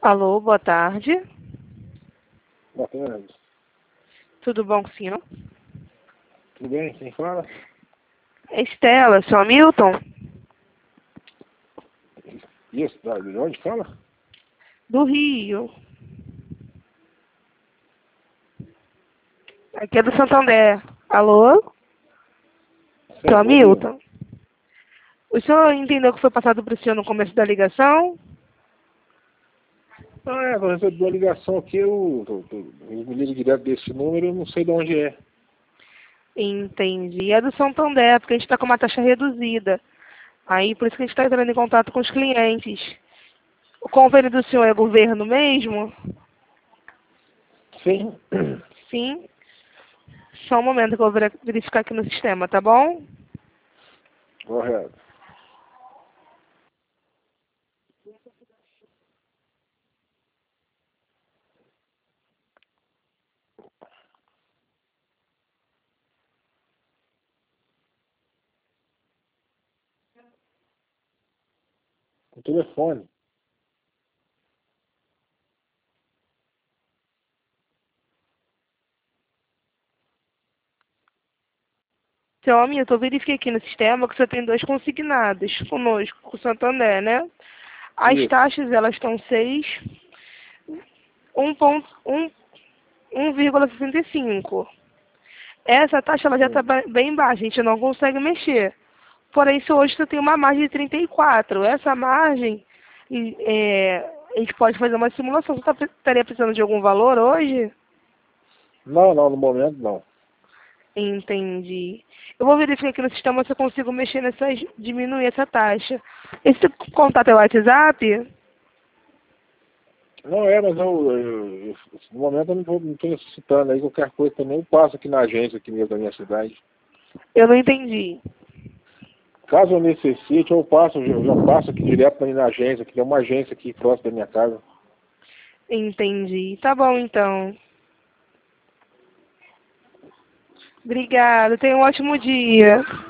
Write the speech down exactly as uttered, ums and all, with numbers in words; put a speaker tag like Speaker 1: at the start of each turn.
Speaker 1: Alô, boa tarde.
Speaker 2: Boa tarde.
Speaker 1: Tudo bom com o senhor?
Speaker 2: Tudo bem? Quem fala?
Speaker 1: Estela, senhor Hamilton?
Speaker 2: Isso, tá, de onde fala?
Speaker 1: Do Rio. Aqui é do Santander. Alô?
Speaker 2: Sim,
Speaker 1: Senhor
Speaker 2: tô ouvindo.
Speaker 1: Hamilton? O senhor entendeu o que foi passado para o senhor no começo da ligação?
Speaker 2: Ah, é, eu recebi uma ligação aqui, eu, eu, eu, eu me ligo direto desse número, eu não sei de onde é.
Speaker 1: Entendi. É do Santander, porque a gente está com uma taxa reduzida. Aí, por isso que a gente está entrando em contato com os clientes. O convênio do senhor é governo mesmo?
Speaker 2: Sim.
Speaker 1: Sim. Só um momento que eu vou ver- verificar aqui no sistema, tá bom?
Speaker 2: Correto. O telefone.
Speaker 1: Seu Hamilton, eu verifiquei aqui no sistema que você tem dois consignados conosco, com o Santander, né? As
Speaker 2: Isso.
Speaker 1: taxas, elas estão seis, um ponto um um vírgula sessenta e cinco. Essa taxa ela já está
Speaker 2: Hum.
Speaker 1: bem baixa, a gente não consegue mexer. Porém, se hoje você tem uma margem de trinta e quatro, essa margem, e, é, a gente pode fazer uma simulação. Você tá, estaria precisando de algum valor hoje?
Speaker 2: Não, não, no momento não.
Speaker 1: Entendi. Eu vou verificar aqui no sistema se eu consigo mexer nessa, diminuir essa taxa. Esse contato é o WhatsApp?
Speaker 2: Não é, mas eu, eu- eu- no momento eu não estou não tô necessitando aí, qualquer coisa também eu passo aqui na agência aqui mesmo da minha cidade.
Speaker 1: Eu não entendi.
Speaker 2: Caso eu necessite, eu passo, eu já passo aqui direto na agência, que tem uma agência aqui próximo da minha casa.
Speaker 1: Entendi. Tá bom, então. Obrigada. Tenha um ótimo dia.